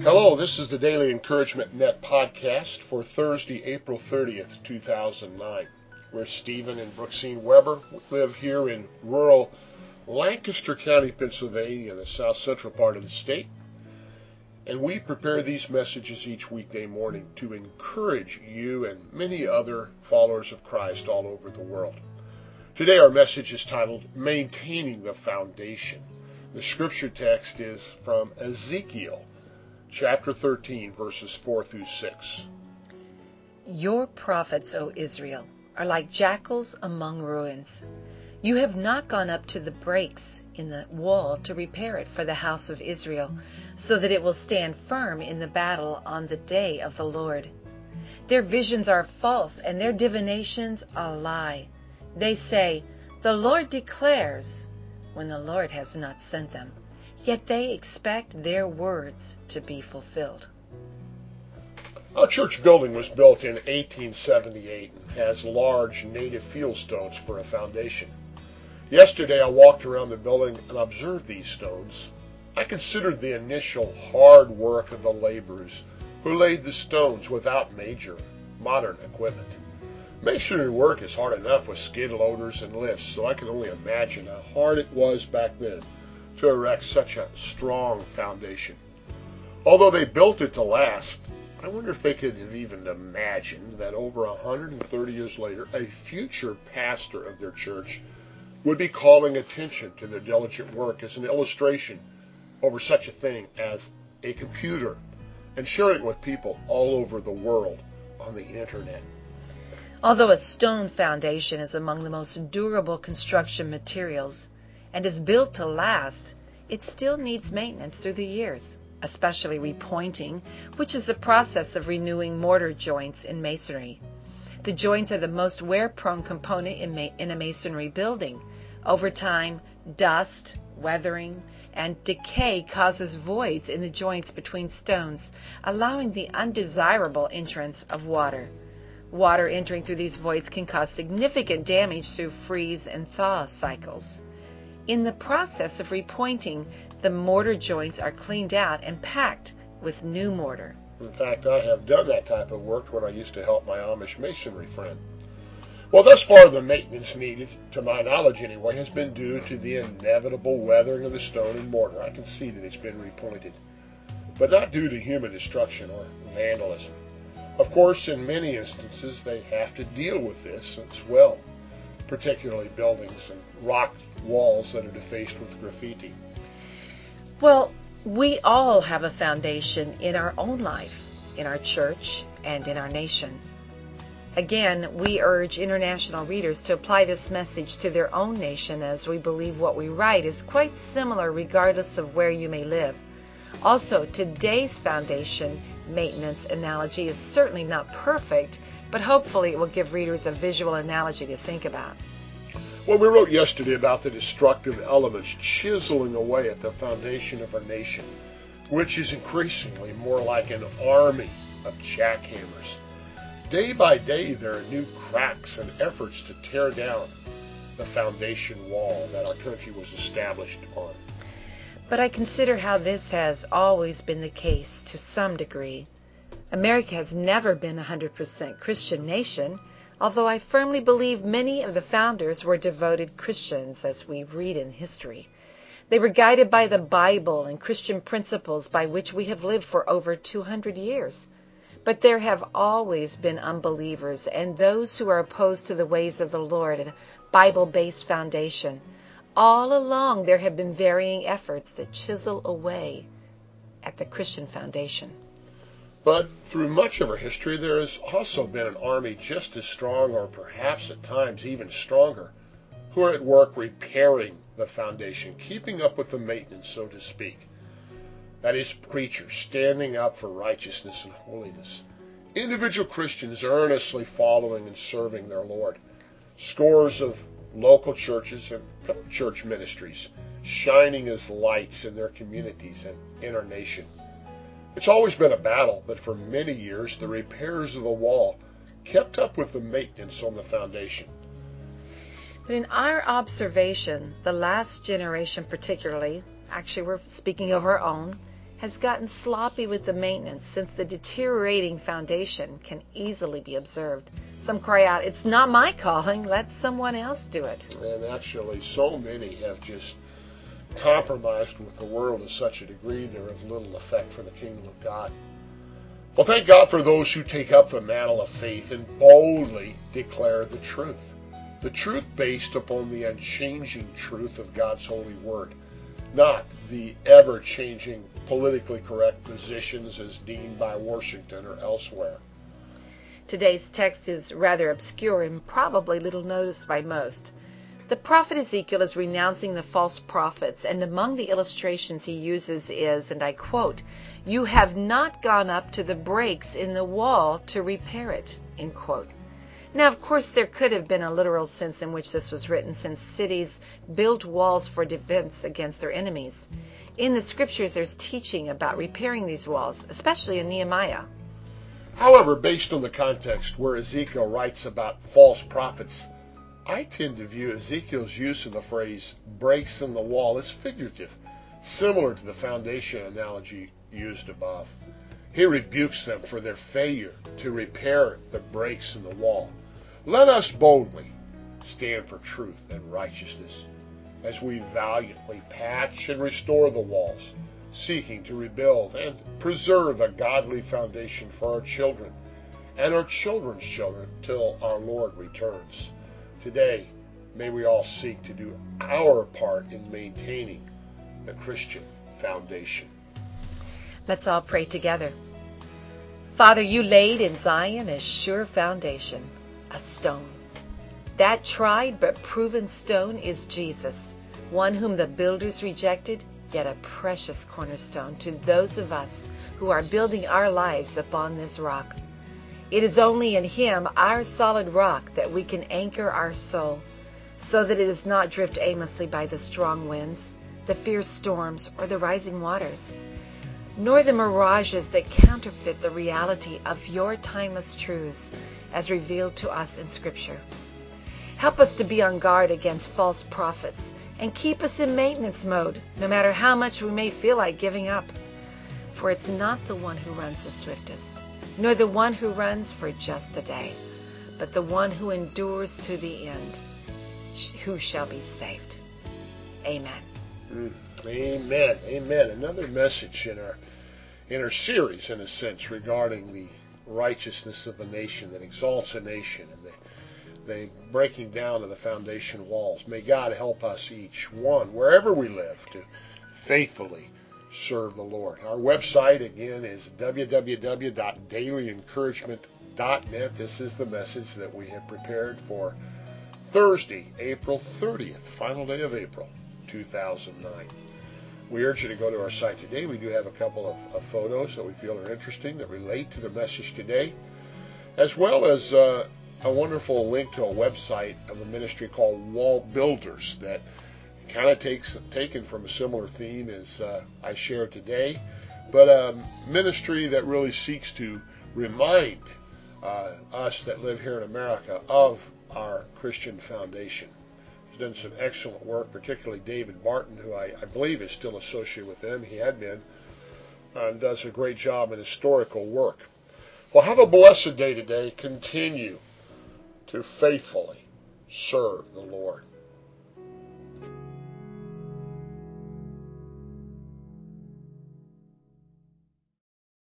Hello, this is the Daily Encouragement Net podcast for Thursday, April 30th, 2009. We're Stephen and Brooksine Weber. We live here in rural Lancaster County, Pennsylvania, the south central part of the state. And we prepare these messages each weekday morning to encourage you and many other followers of Christ all over the world. Today our message is titled, Maintaining the Foundation. The scripture text is from Ezekiel, chapter 13, verses 4 through 6. Your prophets, O Israel, are like jackals among ruins. You have not gone up to the breaks in the wall to repair it for the house of Israel, so that it will stand firm in the battle on the day of the Lord. Their visions are false, and their divinations a lie. They say, "The Lord declares," when the Lord has not sent them. Yet they expect their words to be fulfilled. Our church building was built in 1878 and has large native fieldstones for a foundation. Yesterday I walked around the building and observed these stones. I considered the initial hard work of the laborers who laid the stones without major modern equipment. Masonry work is hard enough with skid loaders and lifts, so I can only imagine how hard it was back then to erect such a strong foundation. Although they built it to last, I wonder if they could have even imagined that over 130 years later, a future pastor of their church would be calling attention to their diligent work as an illustration over such a thing as a computer and sharing it with people all over the world on the internet. Although a stone foundation is among the most durable construction materials and is built to last, it still needs maintenance through the years, especially repointing, which is the process of renewing mortar joints in masonry. The joints are the most wear-prone component in a masonry building. Over time, dust, weathering, and decay causes voids in the joints between stones, allowing the undesirable entrance of water. Water entering through these voids can cause significant damage through freeze and thaw cycles. In the process of repointing, the mortar joints are cleaned out and packed with new mortar. In fact, I have done that type of work when I used to help my Amish masonry friend. Well, thus far the maintenance needed, to my knowledge anyway, has been due to the inevitable weathering of the stone and mortar. I can see that it's been repointed, but not due to human destruction or vandalism. Of course, in many instances, they have to deal with this as well, particularly buildings and rock walls that are defaced with graffiti. Well, we all have a foundation in our own life, in our church, and in our nation. Again, we urge international readers to apply this message to their own nation, as we believe what we write is quite similar regardless of where you may live. Also, today's foundation maintenance analogy is certainly not perfect, but hopefully it will give readers a visual analogy to think about. Well, we wrote yesterday about the destructive elements chiseling away at the foundation of our nation, which is increasingly more like an army of jackhammers. Day by day, there are new cracks and efforts to tear down the foundation wall that our country was established on. But I consider how this has always been the case to some degree. America has never been a 100% Christian nation, although I firmly believe many of the founders were devoted Christians, as we read in history. They were guided by the Bible and Christian principles by which we have lived for over 200 years. But there have always been unbelievers and those who are opposed to the ways of the Lord and a Bible-based foundation. All along there have been varying efforts that chisel away at the Christian foundation. But through much of our history, there has also been an army just as strong, or perhaps at times even stronger, who are at work repairing the foundation, keeping up with the maintenance, so to speak. That is, preachers standing up for righteousness and holiness. Individual Christians earnestly following and serving their Lord. Scores of local churches and church ministries shining as lights in their communities and in our nation. It's always been a battle, but for many years the repairs of the wall kept up with the maintenance on the foundation. But in our observation, the last generation particularly, actually we're speaking of our own, has gotten sloppy with the maintenance since the deteriorating foundation can easily be observed. Some cry out, "It's not my calling, let someone else do it." And actually, so many have just compromised with the world to such a degree they're of little effect for the kingdom of God. Well, thank God for those who take up the mantle of faith and boldly declare the truth. The truth based upon the unchanging truth of God's holy word, not the ever-changing politically correct positions as deemed by Washington or elsewhere. Today's text is rather obscure and probably little noticed by most. The prophet Ezekiel is renouncing the false prophets, and among the illustrations he uses is, and I quote, "You have not gone up to the breaks in the wall to repair it," end quote. Now, of course, there could have been a literal sense in which this was written, since cities built walls for defense against their enemies. In the scriptures, there's teaching about repairing these walls, especially in Nehemiah. However, based on the context where Ezekiel writes about false prophets, I tend to view Ezekiel's use of the phrase breaks in the wall as figurative, similar to the foundation analogy used above. He rebukes them for their failure to repair the breaks in the wall. Let us boldly stand for truth and righteousness as we valiantly patch and restore the walls, seeking to rebuild and preserve a godly foundation for our children and our children's children till our Lord returns. Today, may we all seek to do our part in maintaining the Christian foundation. Let's all pray together. Father, you laid in Zion a sure foundation, a stone. That tried but proven stone is Jesus, one whom the builders rejected, yet a precious cornerstone to those of us who are building our lives upon this rock. It is only in Him, our solid rock, that we can anchor our soul, so that it does not drift aimlessly by the strong winds, the fierce storms, or the rising waters, nor the mirages that counterfeit the reality of your timeless truths as revealed to us in Scripture. Help us to be on guard against false prophets and keep us in maintenance mode, no matter how much we may feel like giving up. For it's not the one who runs the swiftest, nor the one who runs for just a day, but the one who endures to the end, who shall be saved. Amen. Amen. Amen. Another message in our series, in a sense, regarding the righteousness of a nation that exalts a nation and the breaking down of the foundation walls. May God help us each one, wherever we live, to faithfully serve the Lord. Our website, again, is www.dailyencouragement.net. This is the message that we have prepared for Thursday, April 30th, final day of April 2009. We urge you to go to our site today. We do have a couple of photos that we feel are interesting that relate to the message today, as well as a wonderful link to a website of a ministry called Wall Builders that kind of taken from a similar theme as I shared today, but a ministry that really seeks to remind us that live here in America of our Christian foundation. He's done some excellent work, particularly David Barton, who I believe is still associated with them. He had been, and does a great job in historical work. Well, have a blessed day today. Continue to faithfully serve the Lord.